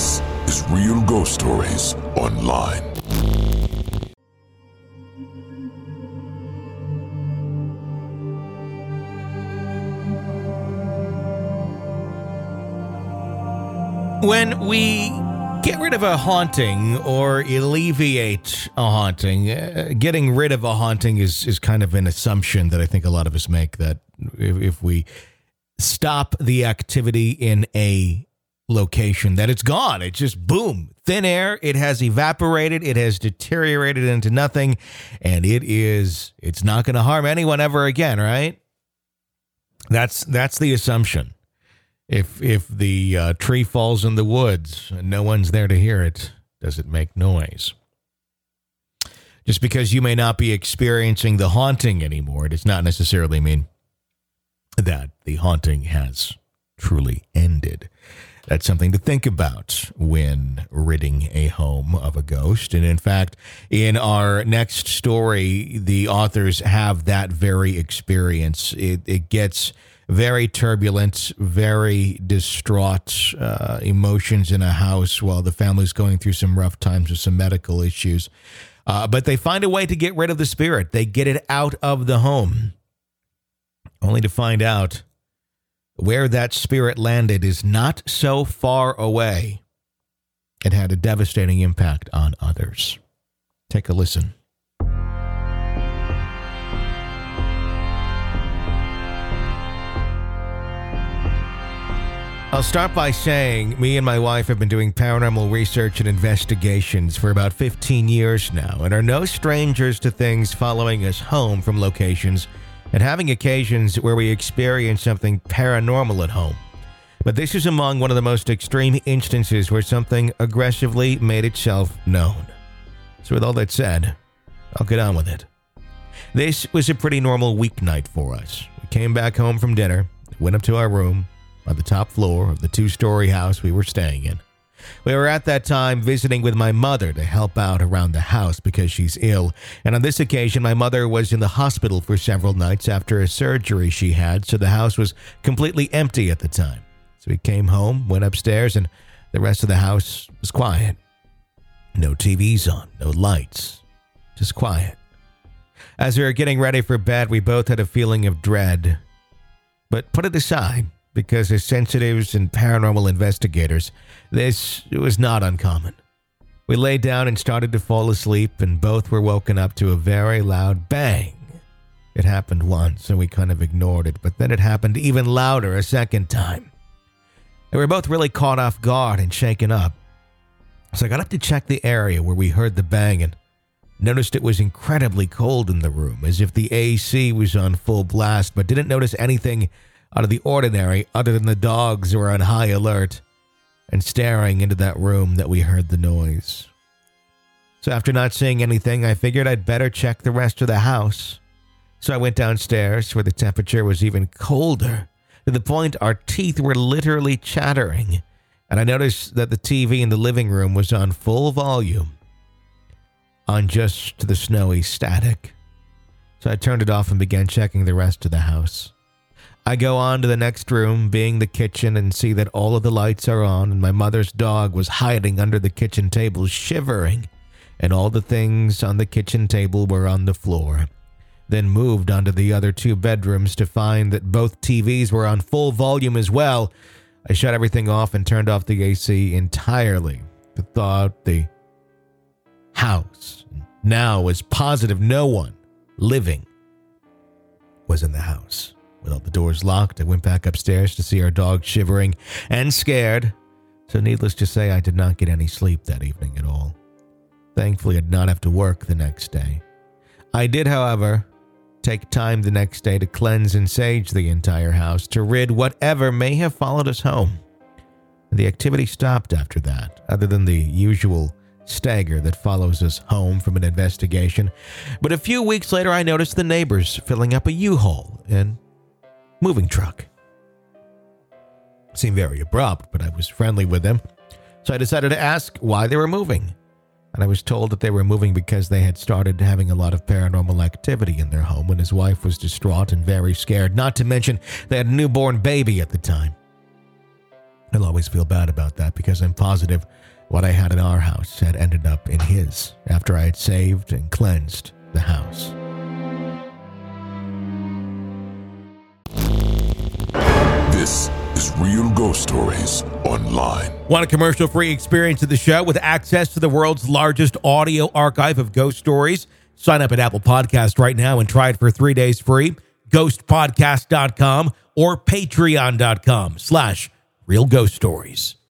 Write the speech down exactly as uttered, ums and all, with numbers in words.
This is Real Ghost Stories Online. When we get rid of a haunting or alleviate a haunting, uh, getting rid of a haunting is, is kind of an assumption that I think a lot of us make, that if, if we stop the activity in a location, that it's gone. It's just boom, thin air. It has evaporated. It has deteriorated into nothing. And it is, it's not going to harm anyone ever again, right? That's, that's the assumption. If if the uh, tree falls in the woods and no one's there to hear it, does it make noise? Just because you may not be experiencing the haunting anymore, does not necessarily mean that the haunting has truly ended. That's something to think about when ridding a home of a ghost. And in fact, in our next story, the authors have that very experience. It, it gets very turbulent, very distraught uh, emotions in a house while the family's going through some rough times with some medical issues. Uh, but they find a way to get rid of the spirit. They get it out of the home, only to find out where that spirit landed is not so far away. It had a devastating impact on others. Take a listen. I'll start by saying me and my wife have been doing paranormal research and investigations for about fifteen years now and are no strangers to things following us home from locations and having occasions where we experience something paranormal at home. But this is among one of the most extreme instances where something aggressively made itself known. So with all that said, I'll get on with it. This was a pretty normal weeknight for us. We came back home from dinner, went up to our room on the top floor of the two-story house we were staying in. We were at that time visiting with my mother to help out around the house because she's ill, and on this occasion my mother was in the hospital for several nights after a surgery she had, so the house was completely empty at the time. So we came home, went upstairs, and the rest of the house was quiet. No T Vs on, no lights, just quiet. As we were getting ready for bed, we both had a feeling of dread. But put it aside, because as sensitives and paranormal investigators, this was not uncommon. We lay down and started to fall asleep, and both were woken up to a very loud bang. It happened once, and we kind of ignored it, but then it happened even louder a second time. And we were both really caught off guard and shaken up. So I got up to check the area where we heard the bang and noticed it was incredibly cold in the room, as if the A C was on full blast, but didn't notice anything out of the ordinary other than the dogs were on high alert and staring into that room that we heard the noise. So after not seeing anything, I figured I'd better check the rest of the house. So I went downstairs where the temperature was even colder, to the point our teeth were literally chattering, and I noticed that the T V in the living room was on full volume, on just the snowy static. So I turned it off and began checking the rest of the house. I go on to the next room, being the kitchen, and see that all of the lights are on, and my mother's dog was hiding under the kitchen table, shivering, and all the things on the kitchen table were on the floor. Then moved onto the other two bedrooms to find that both T Vs were on full volume as well. I shut everything off and turned off the A C entirely. I thought the house now was positive no one living was in the house. With all the doors locked, I went back upstairs to see our dog shivering and scared. So needless to say, I did not get any sleep that evening at all. Thankfully, I did not have to work the next day. I did, however, take time the next day to cleanse and sage the entire house to rid whatever may have followed us home. The activity stopped after that, other than the usual stagger that follows us home from an investigation. But a few weeks later, I noticed the neighbors filling up a U-Haul and moving truck. Seemed very abrupt, but I was friendly with them, so I decided to ask why they were moving. And I was told that they were moving because they had started having a lot of paranormal activity in their home when his wife was distraught and very scared, not to mention they had a newborn baby at the time. I'll always feel bad about that because I'm positive what I had in our house had ended up in his after I had saved and cleansed the house. This is Real Ghost Stories Online. Want a commercial-free experience of the show with access to the world's largest audio archive of ghost stories? Sign up at Apple Podcast right now and try it for three days free. ghost podcast dot com or patreon dot com slash real ghost stories.